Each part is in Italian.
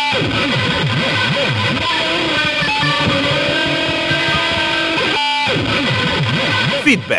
Feedback.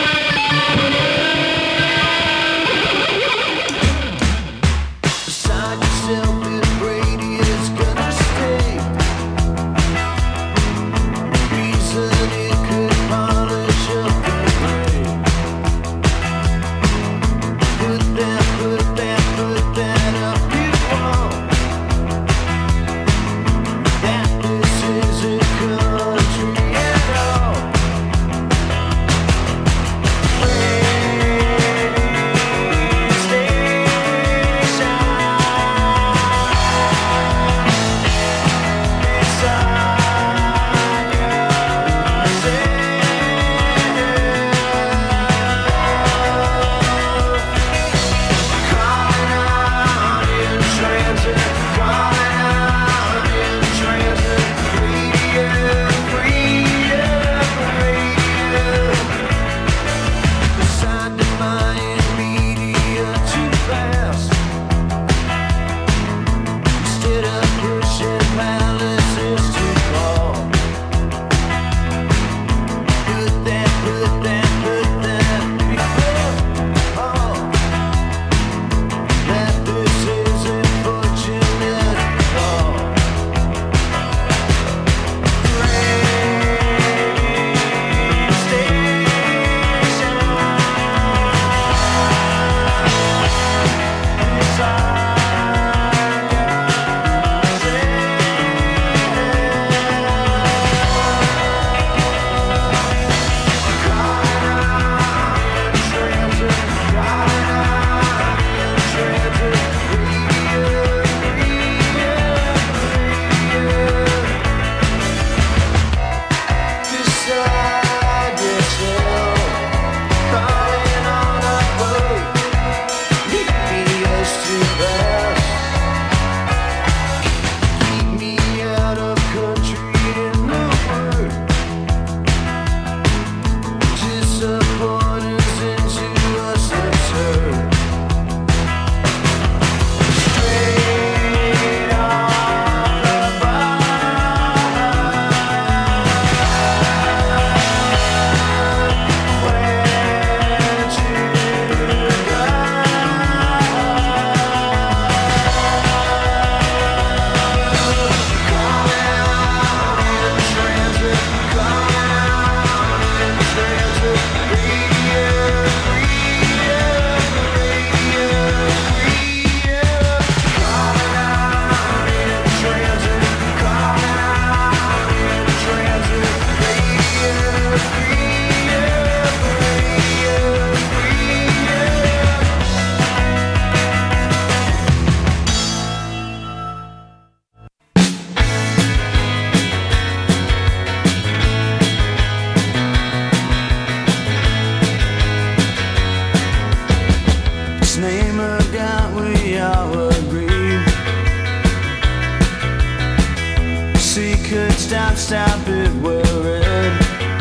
Stop it, worried.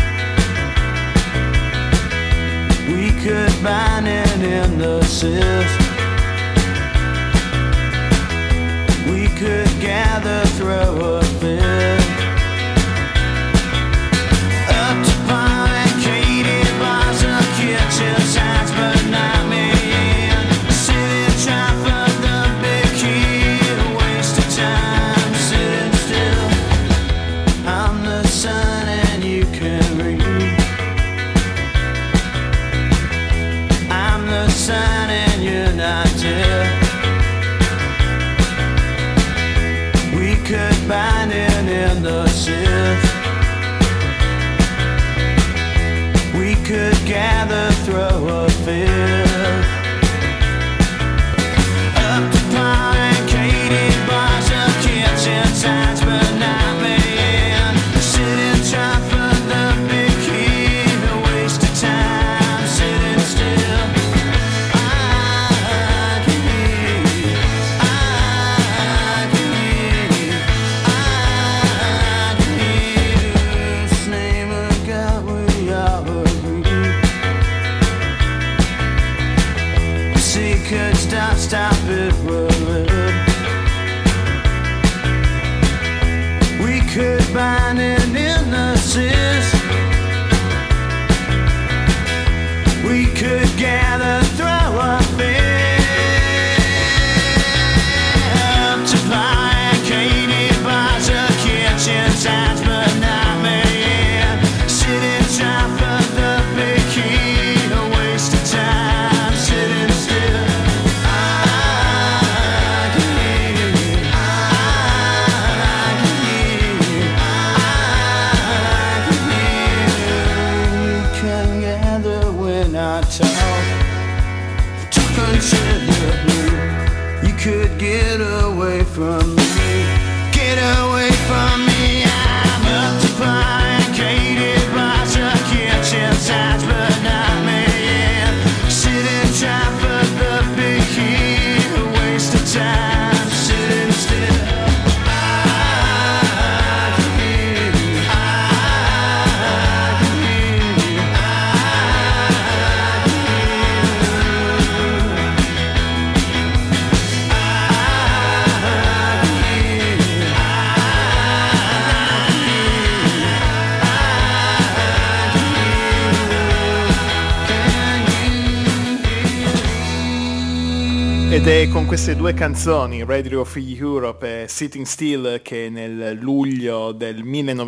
We could bind it in the sift. We could gather, throw a fit. Up to Palm and Katie, bars or kitchen signs, but not me. Sitting trying for the big key, a waste of time, sitting still. I'm the sun and you can read. I'm the sun and you're not dead. We could bind it in the sift. We could gather, throw a fit. Up to Palm and Katie, bars of kitchen signs, but not me. Sitting trying for the big key, a waste of time, sitting still. I can hear you, I can hear you, I can hear you. It's the name of God, we all agree. differences. We could gather, throw a fit to barricaded bars or kitchen signs, but not me. Sitting trying for the big key, a waste of time, sitting still. I can hear you, I can hear you, I can hear you. We can gather when I talk until you're blue. You could get away from me, get away from me. I'm up to barricaded bars or kitchen signs, but not me. Sitting trying for the big key, a waste of time, sitting still. I can hear you, I can hear you, I can Ed è con queste due canzoni, Radio Free Europe e Sitting Still, che nel luglio del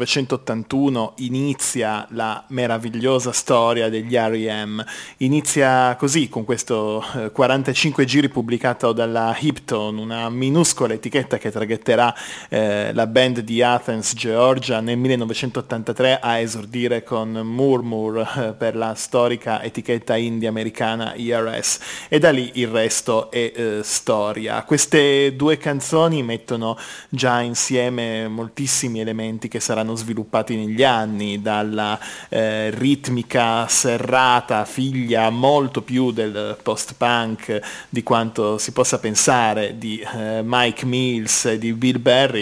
1981 inizia la meravigliosa storia degli R.E.M. Inizia così, con questo 45 giri pubblicato dalla Hipton, una minuscola etichetta che traghetterà la band di Athens, Georgia, nel 1983 a esordire con Murmur per la storica etichetta indie americana ERS, e da lì il resto è storia. Queste due canzoni mettono già insieme moltissimi elementi che saranno sviluppati negli anni, dalla ritmica serrata, figlia molto più del post-punk di quanto si possa pensare, di Mike Mills e di Bill Berry,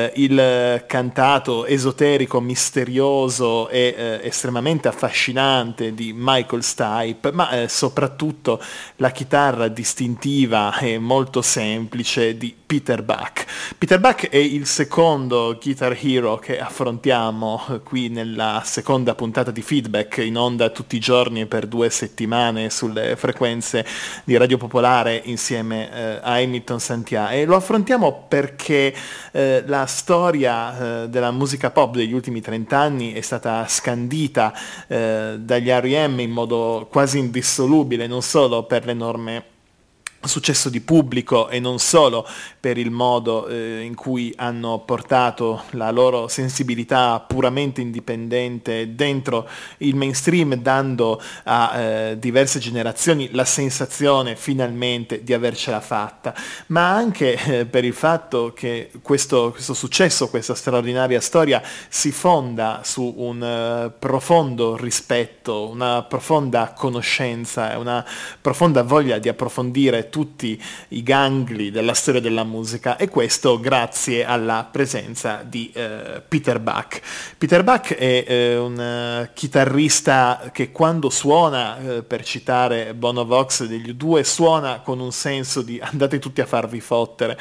il cantato esoterico, misterioso e estremamente affascinante di Michael Stipe, ma soprattutto la chitarra distintiva e molto semplice di Peter Buck. Peter Buck è il secondo Guitar Hero che affrontiamo qui nella seconda puntata di Feedback, in onda tutti i giorni per 2 settimane sulle frequenze di Radio Popolare insieme a Hamilton Santia, e lo affrontiamo perché la storia della musica pop degli ultimi 30 anni è stata scandita dagli R.E.M. in modo quasi indissolubile, non solo per l'enorme successo di pubblico e non solo per il modo in cui hanno portato la loro sensibilità puramente indipendente dentro il mainstream, dando a diverse generazioni la sensazione finalmente di avercela fatta, ma anche per il fatto che questo successo, questa straordinaria storia si fonda su un profondo rispetto, una profonda conoscenza e una profonda voglia di approfondire tutti i gangli della storia della musica, e questo grazie alla presenza di Peter Buck. Peter Buck è un chitarrista che quando suona, per citare Bono Vox degli U2, suona con un senso di andate tutti a farvi fottere.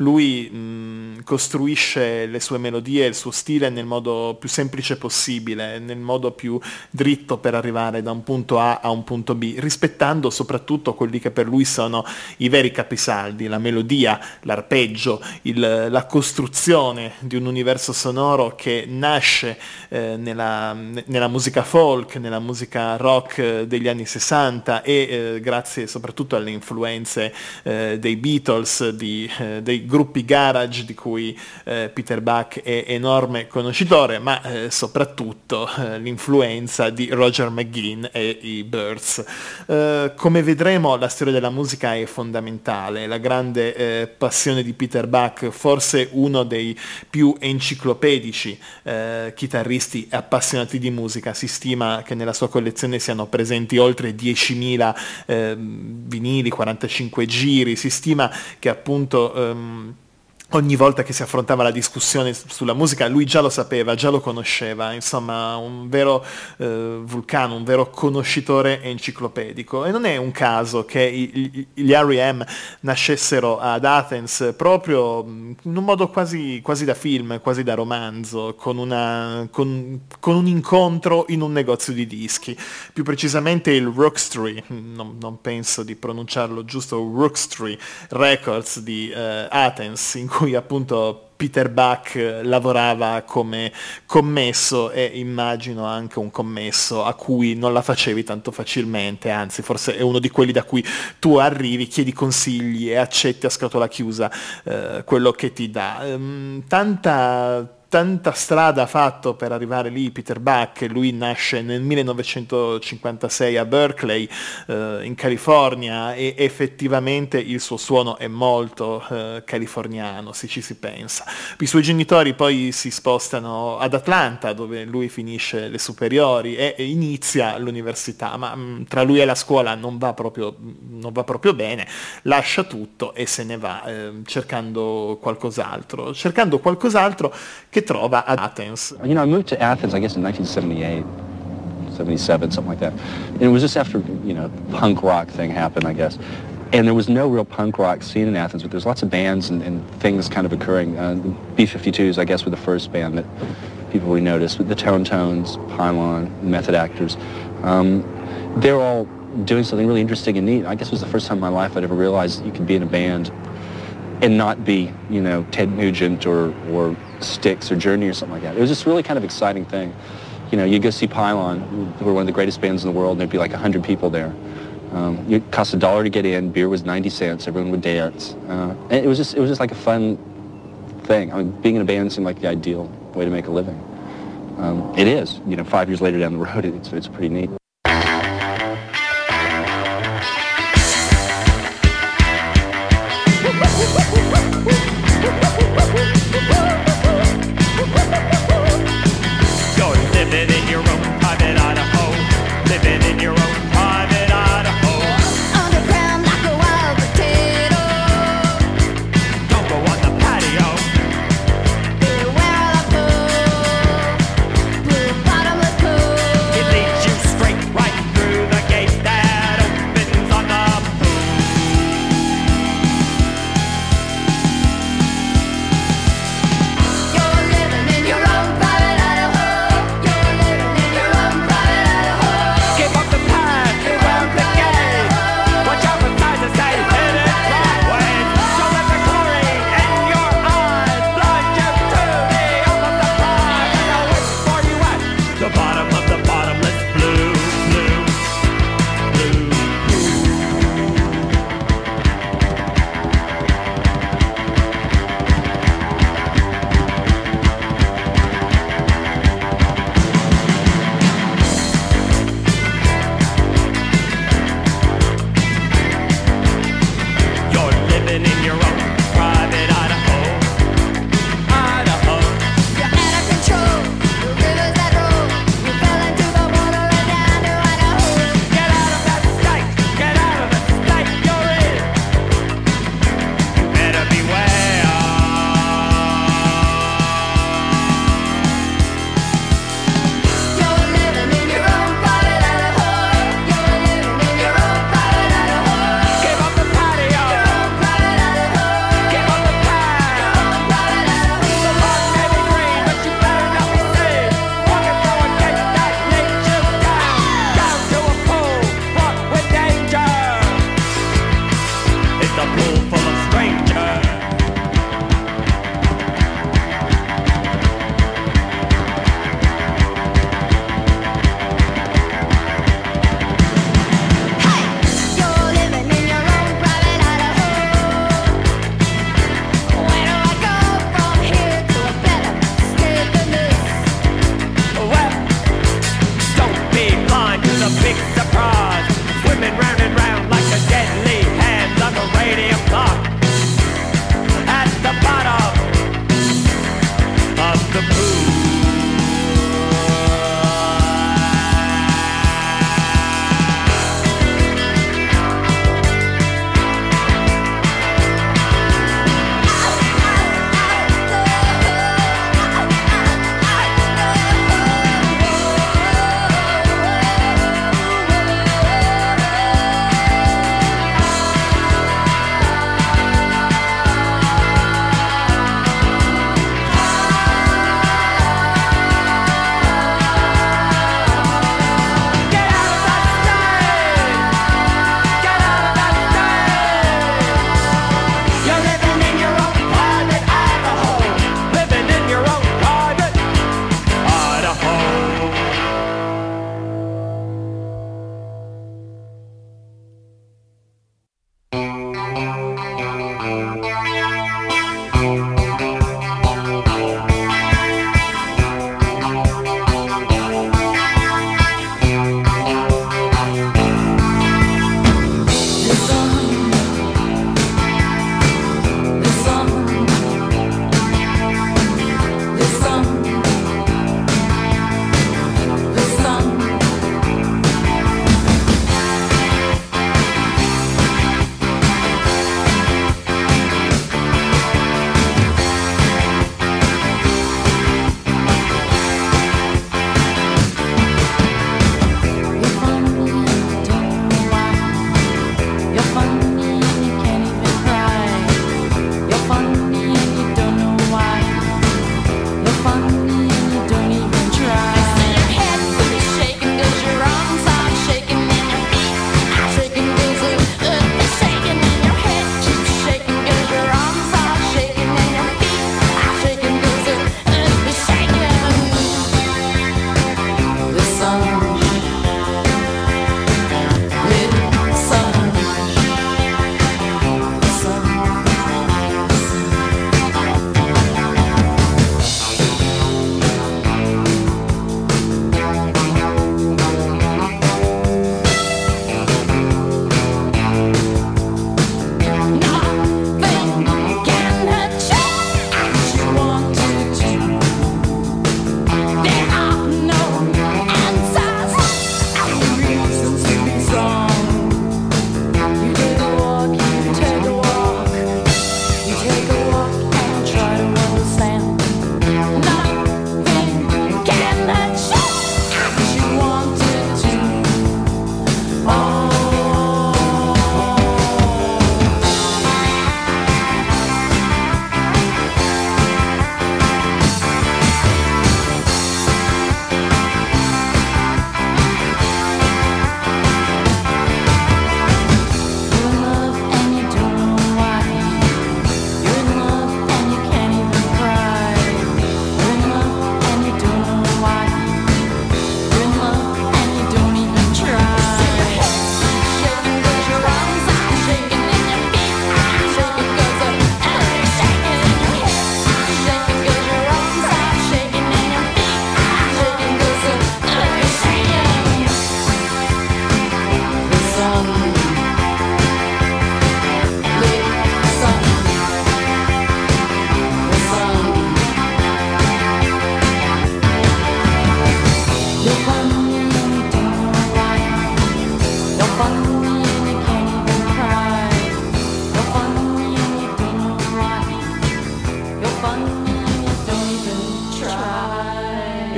Lui costruisce le sue melodie, il suo stile nel modo più semplice possibile, nel modo più dritto per arrivare da un punto A a un punto B, rispettando soprattutto quelli che per lui sono i veri capisaldi, la melodia, l'arpeggio, la costruzione di un universo sonoro che nasce nella musica folk, nella musica rock degli anni 60 e grazie soprattutto alle influenze dei Beatles, dei gruppi garage di cui Peter Buck è enorme conoscitore, ma soprattutto l'influenza di Roger McGuinn e i Byrds. Come vedremo, la storia della musica è fondamentale, la grande passione di Peter Buck, forse uno dei più enciclopedici chitarristi appassionati di musica. Si stima che nella sua collezione siano presenti oltre 10.000 vinili, 45 giri, si stima che appunto ogni volta che si affrontava la discussione sulla musica, lui già lo sapeva, già lo conosceva, insomma un vero vulcano, un vero conoscitore enciclopedico. E non è un caso che gli R.E.M. nascessero ad Athens proprio in un modo quasi da film, quasi da romanzo, con un incontro in un negozio di dischi, più precisamente il Rookstree, non penso di pronunciarlo giusto, Rookstree Records di Athens, in cui appunto Peter Buck lavorava come commesso, e immagino anche un commesso a cui non la facevi tanto facilmente, anzi forse è uno di quelli da cui tu arrivi, chiedi consigli e accetti a scatola chiusa quello che ti dà. Tanta strada ha fatto per arrivare lì Peter Buck. Lui nasce nel 1956 a Berkeley, in California, e effettivamente il suo suono è molto californiano, se ci si pensa. I suoi genitori poi si spostano ad Atlanta, dove lui finisce le superiori e inizia l'università, ma tra lui e la scuola non va proprio bene, lascia tutto e se ne va cercando qualcos'altro che trova ad Athens. You know, I moved to Athens, I guess, in 1978, 77, something like that. And it was just after, you know, punk rock thing happened, I guess. And there was no real punk rock scene in Athens, but there's lots of bands and things kind of occurring. The B-52s, I guess, were the first band that people really noticed, with the Tone Tones, Pylon, Method Actors. They're all doing something really interesting and neat. I guess it was the first time in my life I'd ever realized that you could be in a band and not be, you know, Ted Nugent or Styx or Journey or something like that. It was just really kind of exciting thing. You know, you go see Pylon, who were one of the greatest bands in the world, and there'd be like 100 people there. It cost $1 to get in, beer was 90 cents, everyone would dance. And it was just like a fun thing. I mean, being in a band seemed like the ideal way to make a living. It is, you know, 5 years later down the road, it's pretty neat. Straight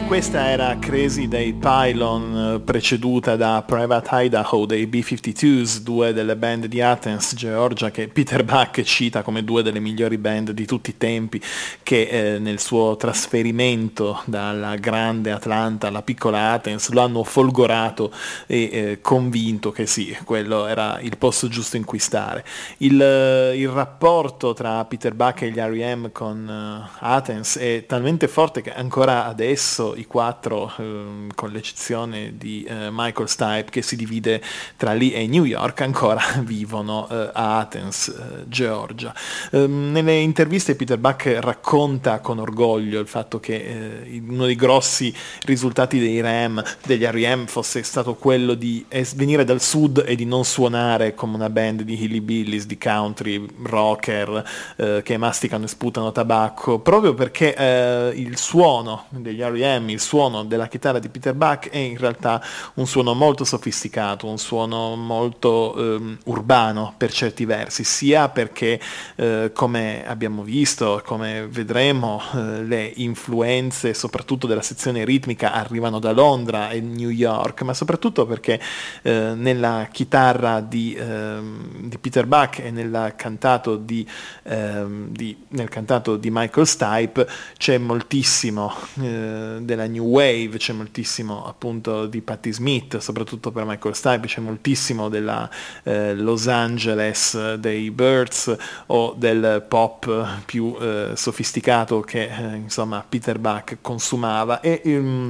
Questa era Crazy dei Pylon, preceduta da Private Idaho dei B-52s, due delle band di Athens, Georgia, che Peter Buck cita come due delle migliori band di tutti i tempi, che nel suo trasferimento dalla grande Atlanta alla piccola Athens lo hanno folgorato e convinto che sì, quello era il posto giusto in cui stare. Il rapporto tra Peter Buck e gli R.E.M. con Athens è talmente forte che ancora adesso i quattro, con l'eccezione di Michael Stipe che si divide tra lì e New York, ancora vivono a Athens, Georgia. Nelle interviste Peter Buck racconta con orgoglio il fatto che uno dei grossi risultati degli R.E.M. fosse stato quello di venire dal sud e di non suonare come una band di hillbillies, di country rocker che masticano e sputano tabacco, proprio perché il suono degli R.E.M., il suono della chitarra di Peter Buck è in realtà un suono molto sofisticato, un suono molto urbano per certi versi, sia perché come abbiamo visto, come vedremo, le influenze soprattutto della sezione ritmica arrivano da Londra e New York, ma soprattutto perché nella chitarra di Peter Buck e nel cantato di Michael Stipe c'è moltissimo della New Wave, c'è moltissimo appunto di Patti Smith, soprattutto per Michael Stipe c'è moltissimo della Los Angeles dei Byrds o del pop più sofisticato che insomma Peter Buck consumava, e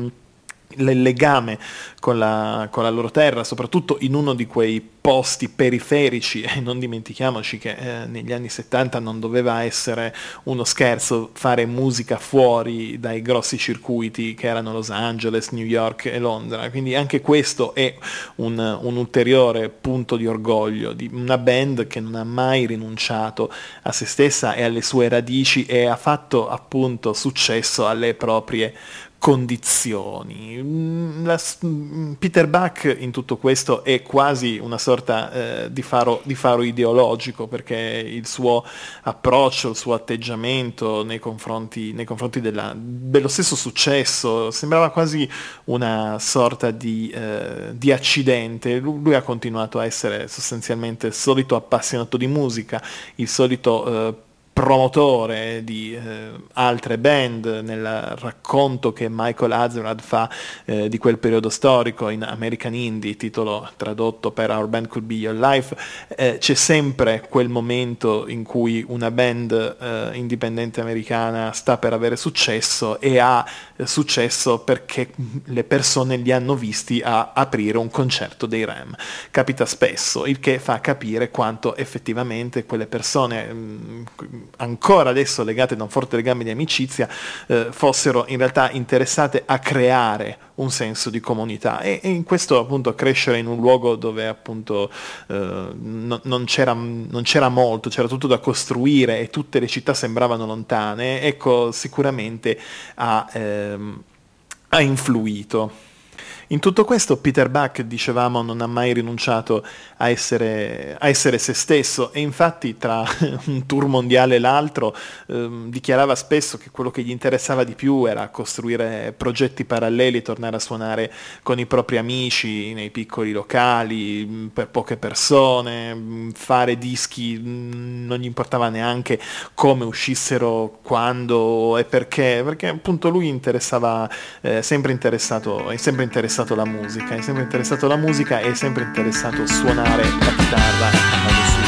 il legame con la loro terra, soprattutto in uno di quei posti periferici, e non dimentichiamoci che negli anni 70 non doveva essere uno scherzo fare musica fuori dai grossi circuiti che erano Los Angeles, New York e Londra, quindi anche questo è un ulteriore punto di orgoglio di una band che non ha mai rinunciato a se stessa e alle sue radici e ha fatto appunto successo alle proprie condizioni. Peter Buck in tutto questo è quasi una sorta di faro ideologico, perché il suo approccio, il suo atteggiamento nei confronti dello stesso successo sembrava quasi una sorta di accidente. Lui ha continuato a essere sostanzialmente il solito appassionato di musica, il solito promotore di altre band. Nel racconto che Michael Azerrad fa di quel periodo storico in American Indie, titolo tradotto per Our Band Could Be Your Life, c'è sempre quel momento in cui una band indipendente americana sta per avere successo, e ha successo perché le persone li hanno visti a aprire un concerto dei R.E.M. Capita spesso, il che fa capire quanto effettivamente quelle persone ancora adesso legate da un forte legame di amicizia fossero in realtà interessate a creare un senso di comunità, e in questo appunto crescere in un luogo dove appunto non c'era molto, c'era tutto da costruire e tutte le città sembravano lontane, ecco, sicuramente ha influito. In tutto questo Peter Buck, dicevamo, non ha mai rinunciato a essere se stesso, e infatti tra un tour mondiale e l'altro dichiarava spesso che quello che gli interessava di più era costruire progetti paralleli, tornare a suonare con i propri amici nei piccoli locali per poche persone, fare dischi, non gli importava neanche come uscissero, quando e perché appunto lui è sempre interessato la musica, è sempre interessato la musica e è sempre interessato a suonare la chitarra a modo suo.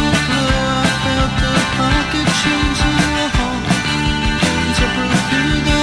Pocket change in your home, to prove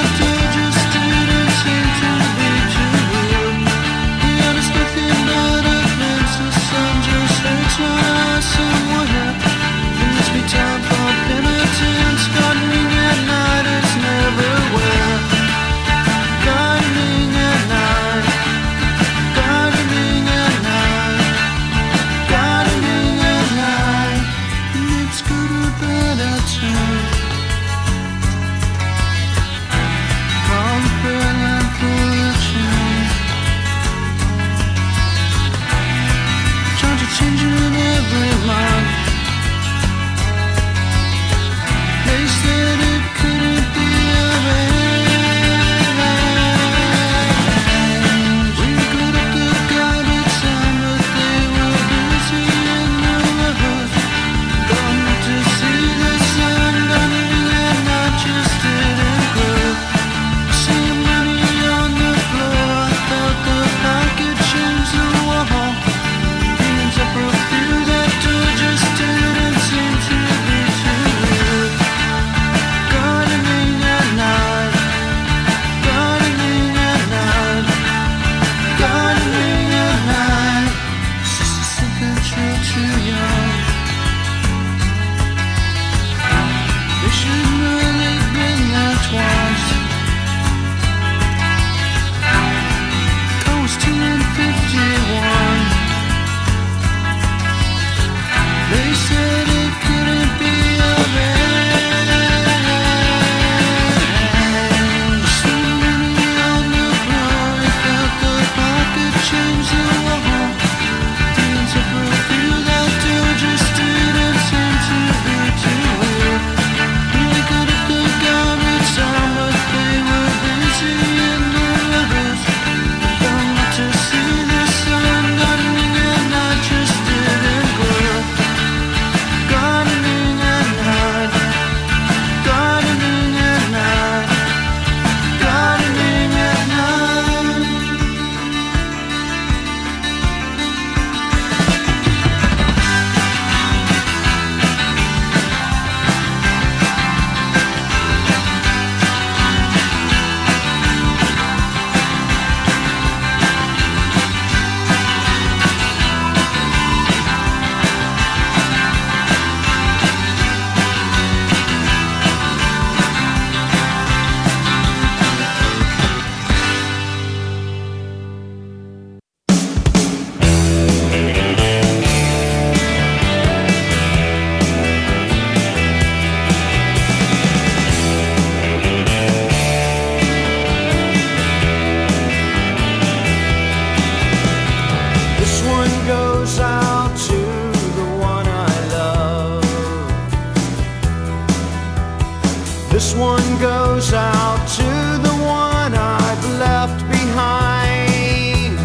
goes out to the one I've left behind.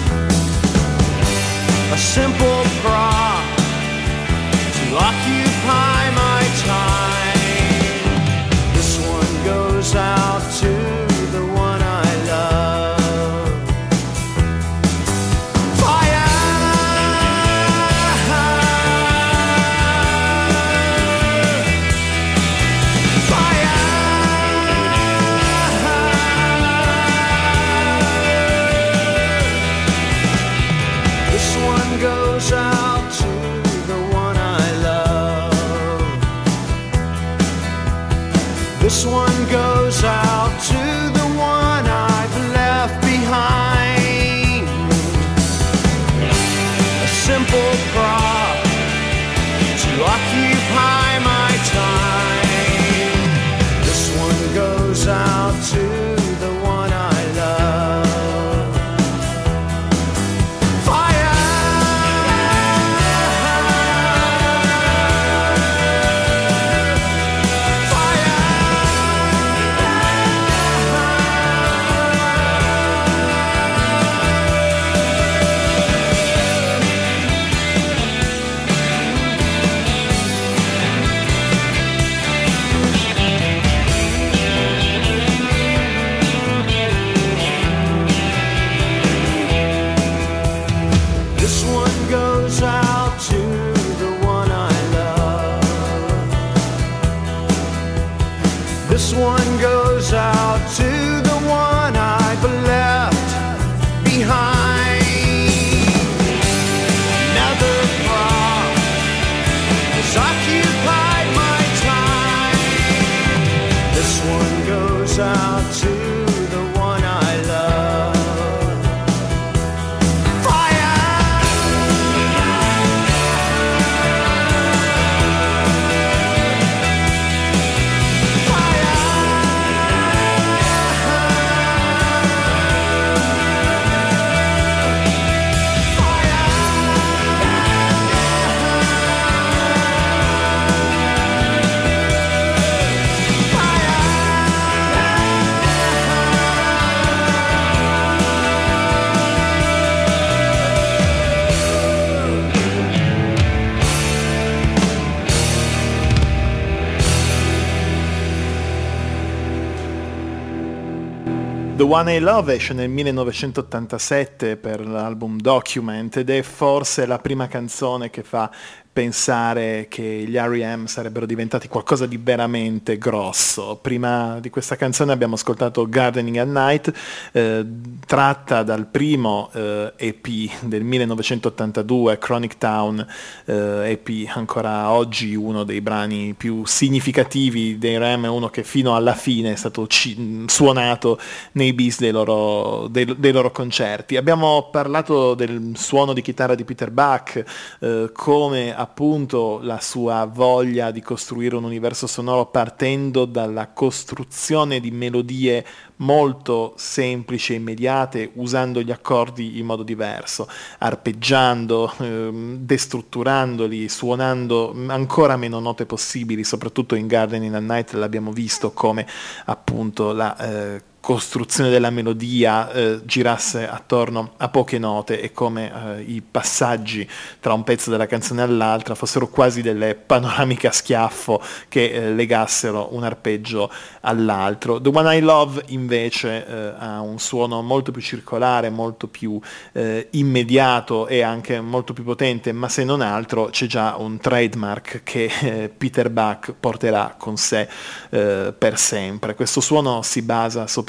A simple prop to occupy my time. This one goes out to the one I love. Fire! Fire! This one goes out to the one I love. This one goes out to the one I've left behind. A simple prop to occupy my time. This one goes out to the one I love. Fire! This one goes out to the one I love. This one goes out to the one I've left behind. Another prop has occupied my time. This one goes out to the one I love. The One I Love esce nel 1987 per l'album Document ed è forse la prima canzone che fa pensare che gli R.E.M. sarebbero diventati qualcosa di veramente grosso. Prima di questa canzone abbiamo ascoltato Gardening at Night, tratta dal primo EP del 1982, Chronic Town, EP ancora oggi uno dei brani più significativi dei R.E.M., uno che fino alla fine è stato suonato nei bis dei loro concerti. Abbiamo parlato del suono di chitarra di Peter Buck, come appunto la sua voglia di costruire un universo sonoro partendo dalla costruzione di melodie molto semplici e immediate, usando gli accordi in modo diverso, arpeggiando, destrutturandoli, suonando ancora meno note possibili. Soprattutto in Gardening at Night l'abbiamo visto come appunto la costruzione della melodia girasse attorno a poche note e come i passaggi tra un pezzo della canzone all'altra fossero quasi delle panoramiche a schiaffo che legassero un arpeggio all'altro. The One I Love invece ha un suono molto più circolare, molto più immediato e anche molto più potente, ma se non altro c'è già un trademark che Peter Buck porterà con sé per sempre. Questo suono si basa soprattutto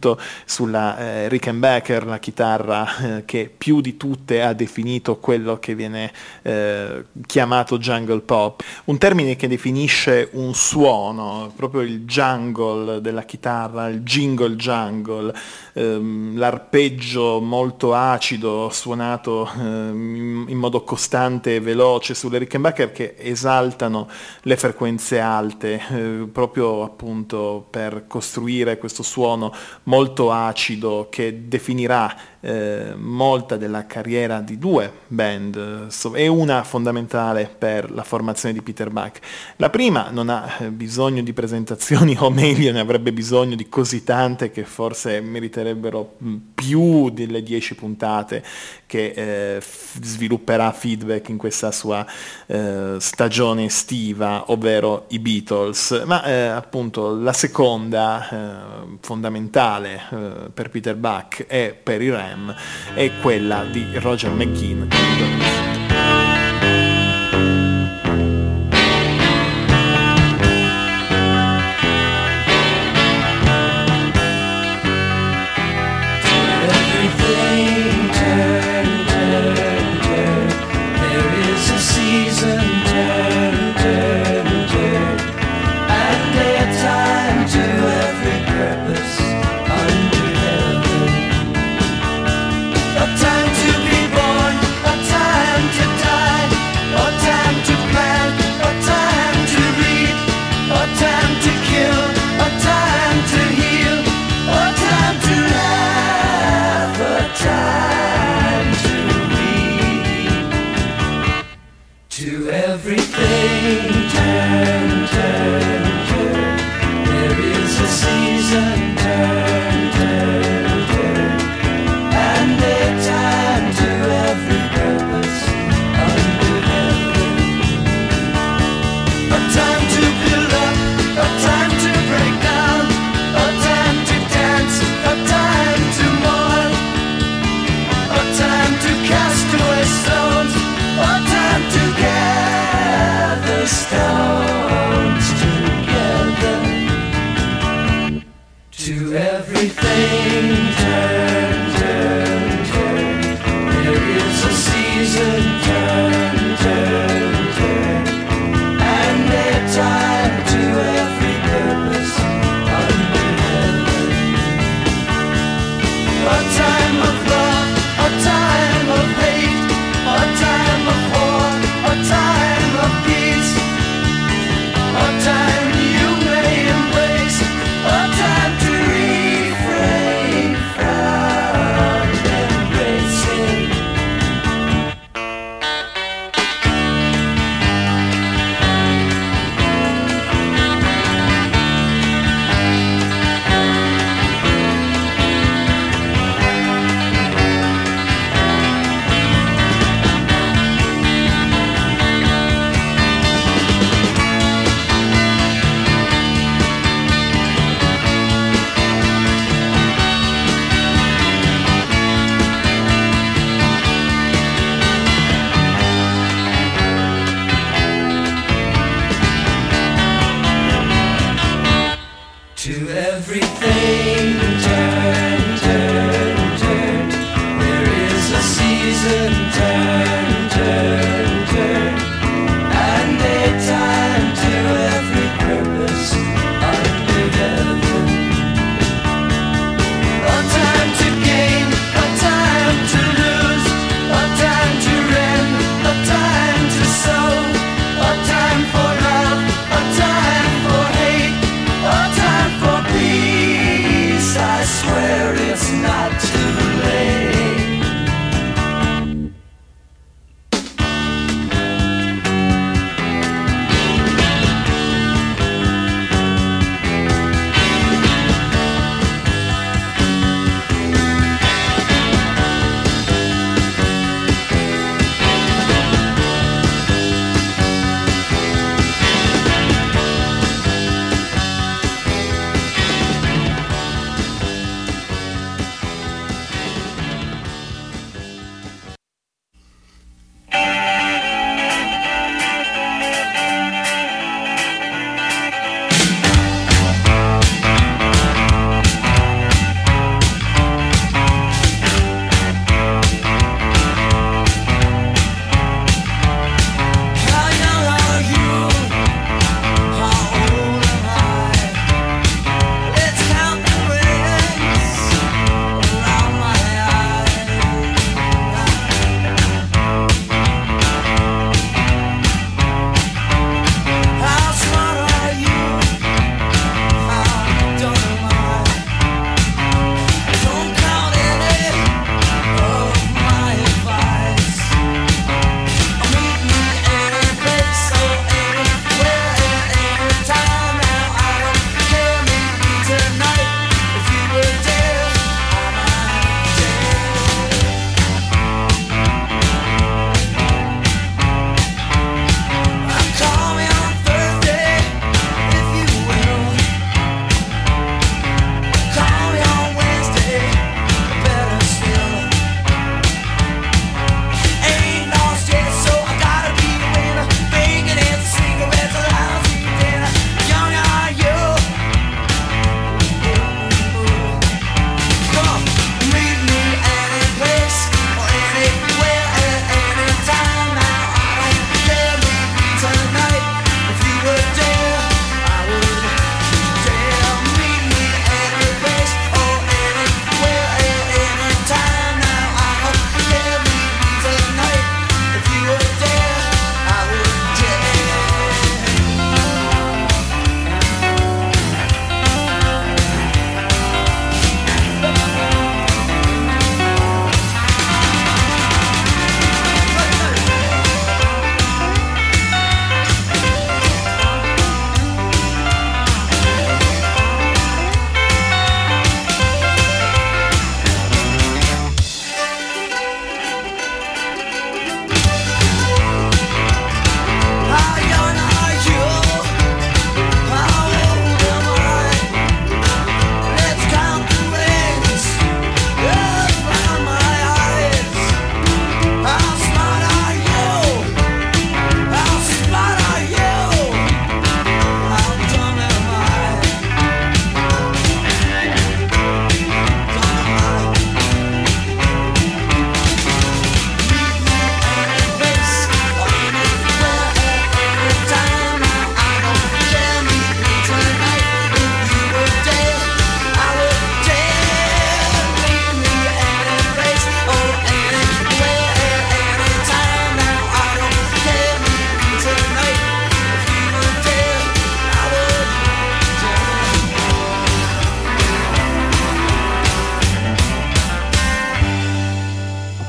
sulla Rickenbacker, la chitarra che più di tutte ha definito quello che viene chiamato jungle pop, un termine che definisce un suono, proprio il jungle della chitarra, il jingle jungle, l'arpeggio molto acido suonato in modo costante e veloce sulle Rickenbacker, che esaltano le frequenze alte proprio appunto per costruire questo suono molto acido che definirà molta della carriera di due band e una fondamentale per la formazione di Peter Buck. La prima non ha bisogno di presentazioni, o meglio ne avrebbe bisogno di così tante che forse meriterebbero più delle 10 puntate che svilupperà Feedback in questa sua stagione estiva, ovvero i Beatles, ma appunto la seconda fondamentale per Peter Buck e per i Ram è quella di Roger McGuinn. A time to be born, a time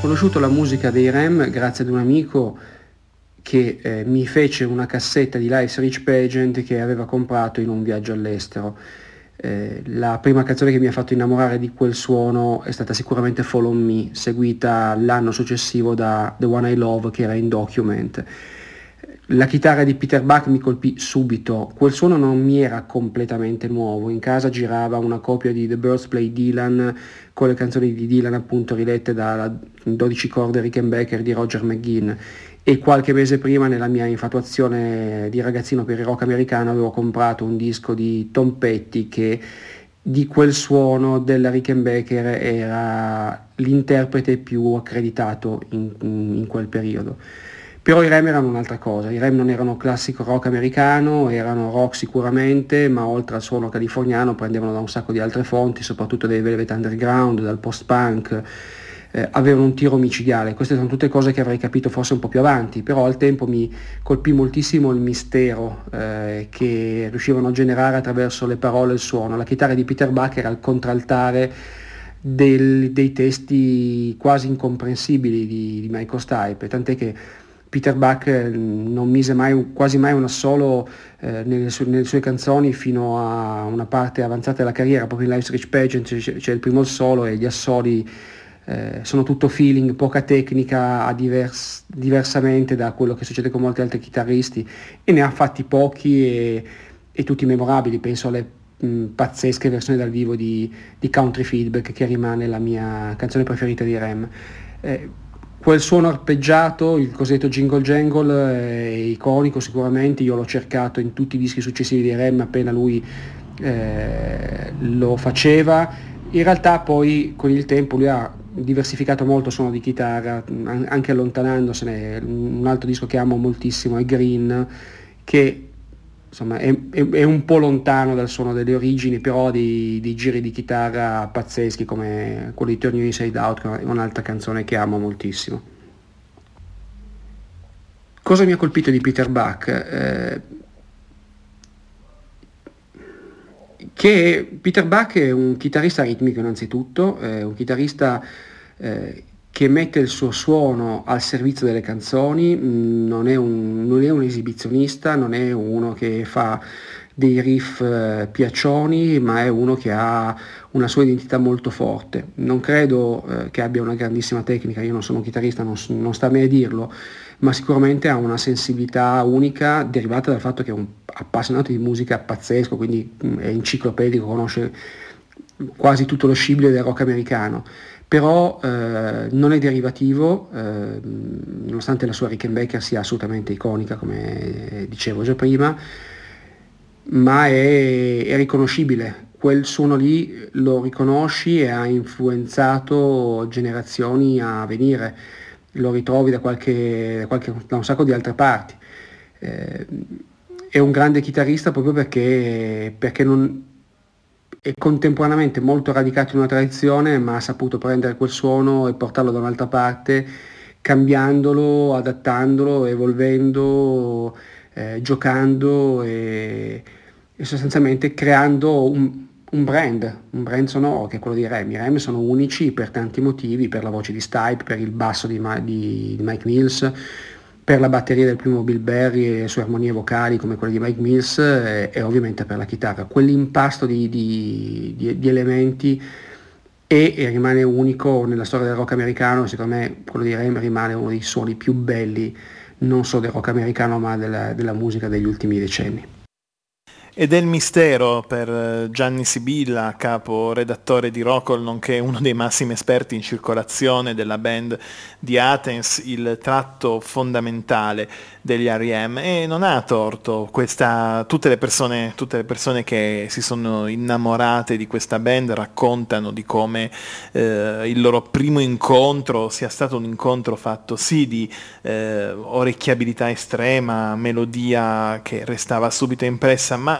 conosciuto la musica dei Rem grazie ad un amico che mi fece una cassetta di Life's Rich Pageant che aveva comprato in un viaggio all'estero. La prima canzone che mi ha fatto innamorare di quel suono è stata sicuramente Fall On Me, seguita l'anno successivo da The One I Love, che era in Document. La chitarra di Peter Buck mi colpì subito, quel suono non mi era completamente nuovo, in casa girava una copia di The Birds Play Dylan con le canzoni di Dylan appunto rilette da 12 corde Rickenbacker di Roger McGuinn, e qualche mese prima, nella mia infatuazione di ragazzino per il rock americano, avevo comprato un disco di Tom Petty che di quel suono della Rickenbacker era l'interprete più accreditato in quel periodo. Però i Rem erano un'altra cosa, i Rem non erano classico rock americano, erano rock sicuramente, ma oltre al suono californiano prendevano da un sacco di altre fonti, soprattutto dai Velvet Underground, dal post-punk, avevano un tiro micidiale. Queste sono tutte cose che avrei capito forse un po' più avanti, però al tempo mi colpì moltissimo il mistero che riuscivano a generare attraverso le parole e il suono. La chitarra di Peter Buck era il contraltare dei testi quasi incomprensibili di Michael Stipe, tant'è che Peter Buck non mise quasi mai un assolo nelle sue canzoni fino a una parte avanzata della carriera. Proprio in Life's Rich Pageant c'è il primo assolo e gli assoli sono tutto feeling, poca tecnica, diversamente da quello che succede con molti altri chitarristi, e ne ha fatti pochi e tutti memorabili. Penso alle pazzesche versioni dal vivo di Country Feedback, che rimane la mia canzone preferita di Rem. Quel suono arpeggiato, il cosiddetto jingle jangle, è iconico sicuramente. Io l'ho cercato in tutti i dischi successivi di Rem appena lui lo faceva. In realtà poi con il tempo lui ha diversificato molto il suono di chitarra, anche allontanandosene. Un altro disco che amo moltissimo è Green, che insomma è un po' lontano dal suono delle origini, però di giri di chitarra pazzeschi, come quello di Turn You Inside Out, che è un'altra canzone che amo moltissimo. Cosa mi ha colpito di Peter Buck? Che Peter Buck è un chitarrista ritmico innanzitutto, è un chitarrista che mette il suo suono al servizio delle canzoni, non è un esibizionista, non è uno che fa dei riff piaccioni, ma è uno che ha una sua identità molto forte. Non credo che abbia una grandissima tecnica, io non sono un chitarrista, non sta a me a dirlo, ma sicuramente ha una sensibilità unica derivata dal fatto che è un appassionato di musica pazzesco, quindi è enciclopedico, conosce quasi tutto lo scibile del rock americano. Però non è derivativo, nonostante la sua Rickenbacker sia assolutamente iconica, come dicevo già prima, ma è riconoscibile. Quel suono lì lo riconosci e ha influenzato generazioni a venire, lo ritrovi da un sacco di altre parti. È un grande chitarrista proprio perché non è contemporaneamente molto radicato in una tradizione, ma ha saputo prendere quel suono e portarlo da un'altra parte, cambiandolo, adattandolo, evolvendo, giocando e sostanzialmente creando un brand sonoro che è quello di Rem. I Rem sono unici per tanti motivi: per la voce di Stipe, per il basso di Mike Mills, per la batteria del primo Bill Berry e le sue armonie vocali come quelle di Mike Mills, e ovviamente per la chitarra. Quell'impasto di elementi e rimane unico nella storia del rock americano. Secondo me quello di Rem rimane uno dei suoni più belli, non solo del rock americano, ma della musica degli ultimi decenni. Ed è il mistero per Gianni Sibilla, capo redattore di Rockall, nonché uno dei massimi esperti in circolazione della band di Athens, il tratto fondamentale degli R.E.M. E non ha torto tutte le persone che si sono innamorate di questa band raccontano di come il loro primo incontro sia stato un incontro fatto sì di orecchiabilità estrema, melodia che restava subito impressa, ma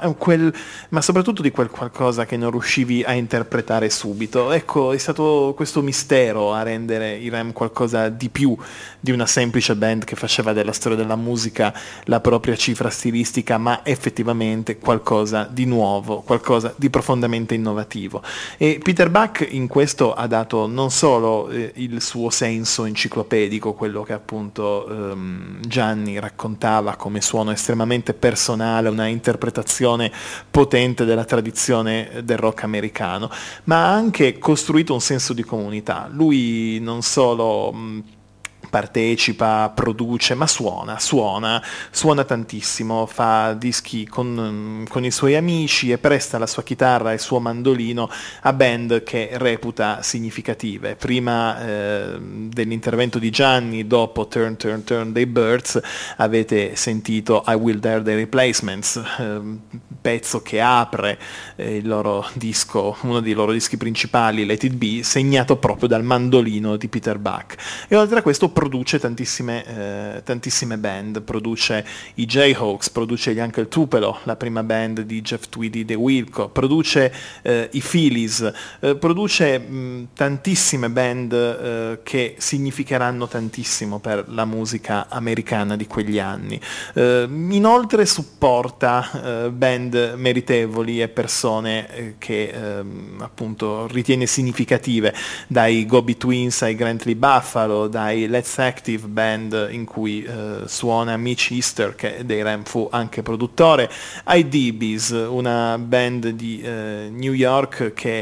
ma soprattutto di quel qualcosa che non riuscivi a interpretare subito. Ecco, è stato questo mistero a rendere i Rem qualcosa di più di una semplice band che faceva della storia della musica la propria cifra stilistica, ma effettivamente qualcosa di nuovo, qualcosa di profondamente innovativo. E Peter Buck in questo ha dato non solo il suo senso enciclopedico, quello che appunto Gianni raccontava come suono estremamente personale, una interpretazione potente della tradizione del rock americano, ma ha anche costruito un senso di comunità. Lui non solo partecipa, produce, ma suona tantissimo, fa dischi con i suoi amici e presta la sua chitarra e il suo mandolino a band che reputa significative. Prima dell'intervento di Gianni, dopo Turn Turn Turn dei Birds, avete sentito I Will Dare the Replacements, pezzo che apre il loro disco, uno dei loro dischi principali, Let It Be, segnato proprio dal mandolino di Peter Buck. E oltre a questo produce tantissime band, produce i Jayhawks, produce gli Uncle Tupelo, la prima band di Jeff Tweedy de Wilco, produce i Phillies, produce tantissime band che significheranno tantissimo per la musica americana di quegli anni. Inoltre supporta band meritevoli e persone che appunto ritiene significative, dai Gobi Twins ai Grantley Buffalo, dai Let's Active band in cui suona Mitch Easter, che dei Rem fu anche produttore, ai DBs, una band di New York che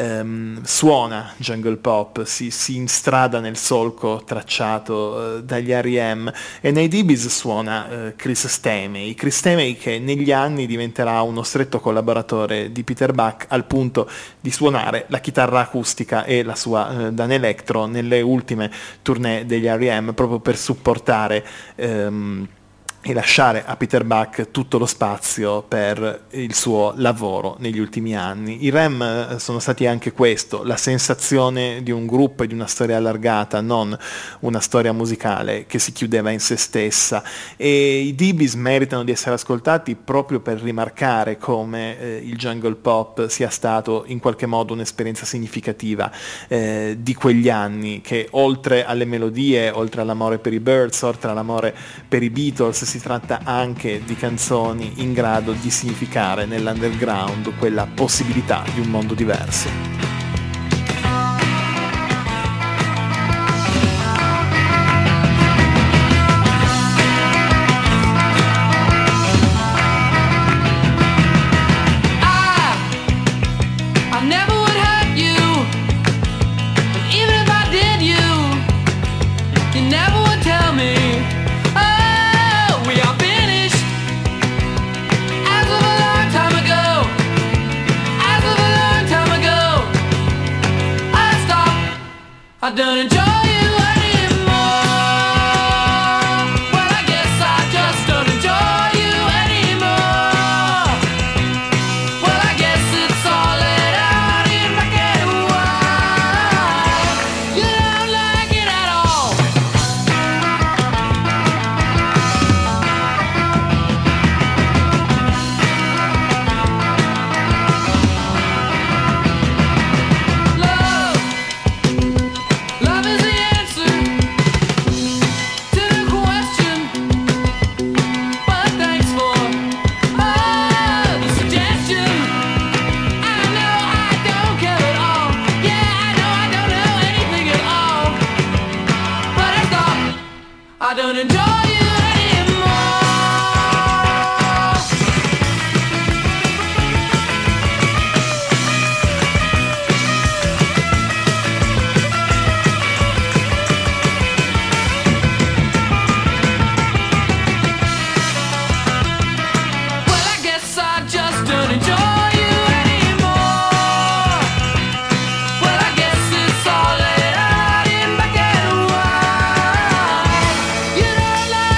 suona jungle pop, si instrada nel solco tracciato dagli R.E.M., e nei DBs suona Chris Stamey che negli anni diventerà uno stretto collaboratore di Peter Buck, al punto di suonare la chitarra acustica e la sua Dan Electro nelle ultime tournée degli R.E.M., proprio per supportare e lasciare a Peter Buck tutto lo spazio per il suo lavoro negli ultimi anni. I Rem sono stati anche questo, la sensazione di un gruppo e di una storia allargata, non una storia musicale che si chiudeva in se stessa, e i DBs meritano di essere ascoltati proprio per rimarcare come il jungle pop sia stato in qualche modo un'esperienza significativa di quegli anni, che oltre alle melodie, oltre all'amore per i Birds, oltre all'amore per i Beatles, si tratta anche di canzoni in grado di significare nell'underground quella possibilità di un mondo diverso. I don't enjoy you anymore. Well, I guess I just don't enjoy you anymore. Well, I guess it's all let out in black and white. You don't like it at all. Love is the answer to the question, but thanks for the suggestion. I know I don't care at all. Yeah, I know I don't know anything at all. But I thought I don't enjoy you anymore. Well, I guess I just don't enjoy you anymore. Well, I guess it's all let out in black and white. You don't like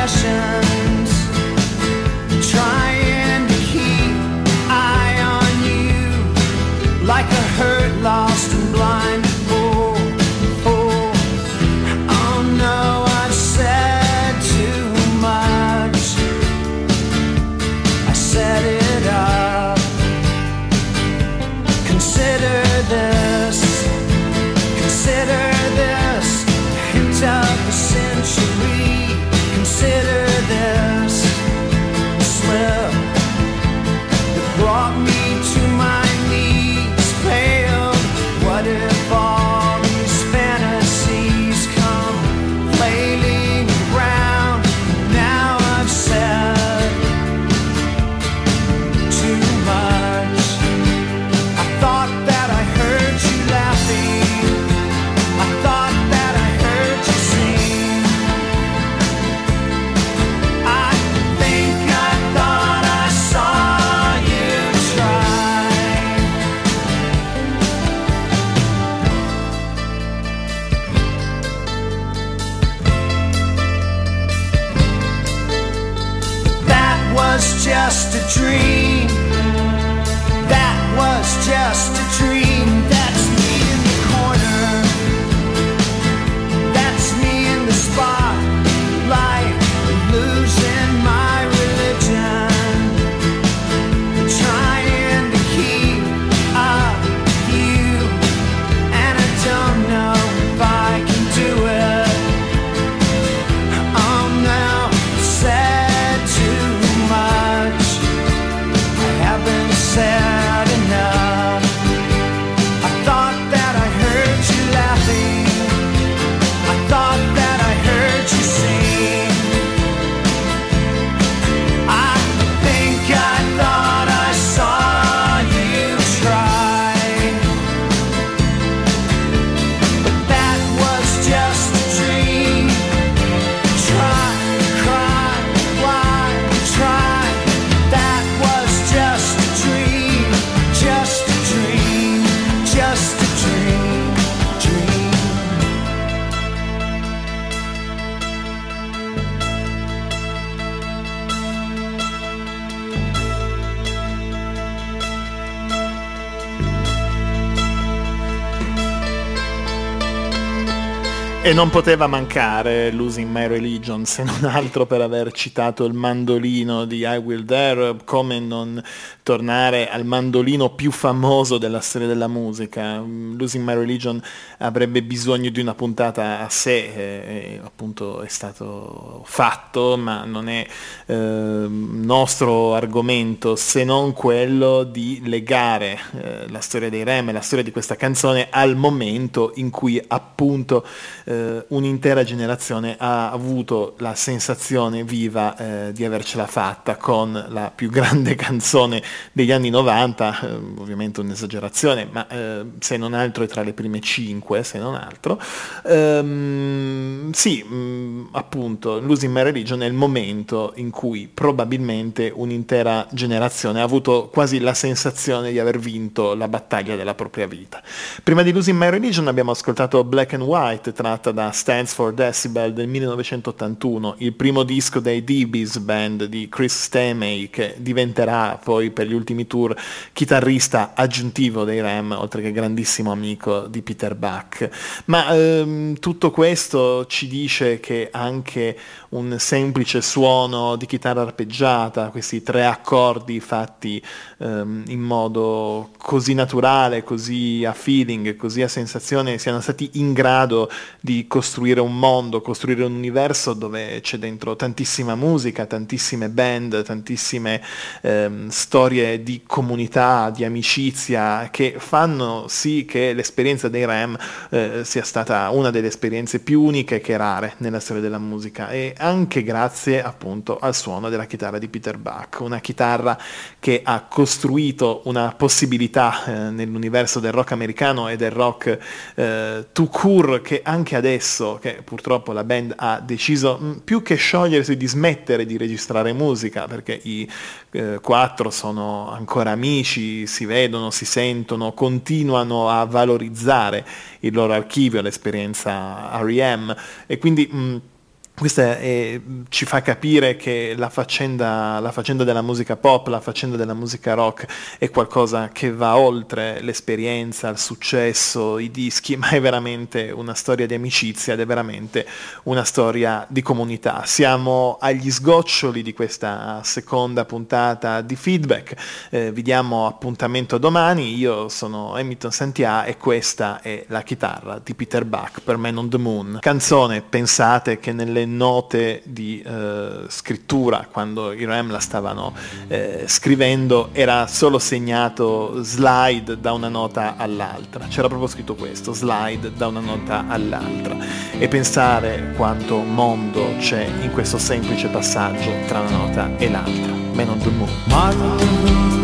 impressions, trying to keep eye on you, like a hurt, lost and blind fool. Oh no, I've said too much. I set it up. Consider this, consider this, hint of the century. Consider this slip that brought me to my knees, pale. What if all these fantasies come flailing around? Now I've said too much. I thought that I heard you laughing. I thought that I heard you sing. I think I thought I saw you try. That was just a dream. That was just a dream. That's me in the corner. That's me in the spotlight, losing my religion, trying to keep up with you, and I don't know if I can do it. Oh no, I've said too much. I haven't said enough. I thought that I heard you laughing. I thought that I heard you sing. I think I thought I saw you try. But that was just a dream. Try, cry, why, try. That was just a dream. Just a dream. Just a dream. Dream. E non poteva mancare Losing My Religion, se non altro per aver citato il mandolino di I Will Dare, come non tornare al mandolino più famoso della storia della musica. Losing My Religion avrebbe bisogno di una puntata a sé, appunto è stato fatto, ma non è nostro argomento se non quello di legare la storia dei Rem e la storia di questa canzone al momento in cui appunto un'intera generazione ha avuto la sensazione viva di avercela fatta con la più grande canzone degli anni 90, ovviamente un'esagerazione, ma se non altro è tra le prime 5, se non altro. Sì, appunto, Losing My Religion è il momento in cui probabilmente un'intera generazione ha avuto quasi la sensazione di aver vinto la battaglia della propria vita. Prima di Losing My Religion abbiamo ascoltato Black and White, tratta da Stands for Decibel del 1981, il primo disco dei DBs Band di Chris Stamey, che diventerà poi per gli ultimi tour chitarrista aggiuntivo dei Rem, oltre che grandissimo amico di Peter Buck. Ma tutto questo ci dice che anche un semplice suono di chitarra arpeggiata, questi 3 accordi fatti in modo così naturale, così a feeling, così a sensazione, siano stati in grado di costruire un mondo, costruire un universo dove c'è dentro tantissima musica, tantissime band, tantissime storie di comunità, di amicizia, che fanno sì che l'esperienza dei Rem sia stata una delle esperienze più uniche che rare nella storia della musica, e anche grazie appunto al suono della chitarra di Peter Buck, una chitarra che ha costruito una possibilità nell'universo del rock americano e del rock tout court, che anche adesso, che purtroppo la band ha deciso più che sciogliersi di smettere di registrare musica, perché i 4 sono ancora amici, si vedono, si sentono, continuano a valorizzare il loro archivio, l'esperienza R.E.M. e quindi Questa ci fa capire che la faccenda della musica pop, la faccenda della musica rock è qualcosa che va oltre l'esperienza, il successo, i dischi, ma è veramente una storia di amicizia ed è veramente una storia di comunità. Siamo agli sgoccioli di questa seconda puntata di Feedback, vi diamo appuntamento domani. Io sono Hamilton Santià e questa è la chitarra di Peter Buck per Man on the Moon, canzone, pensate, che nelle note di scrittura, quando i Ram la stavano scrivendo, era solo segnato slide da una nota all'altra, c'era proprio scritto questo, slide da una nota all'altra, e pensare quanto mondo c'è in questo semplice passaggio tra una nota e l'altra. Man on the Moon.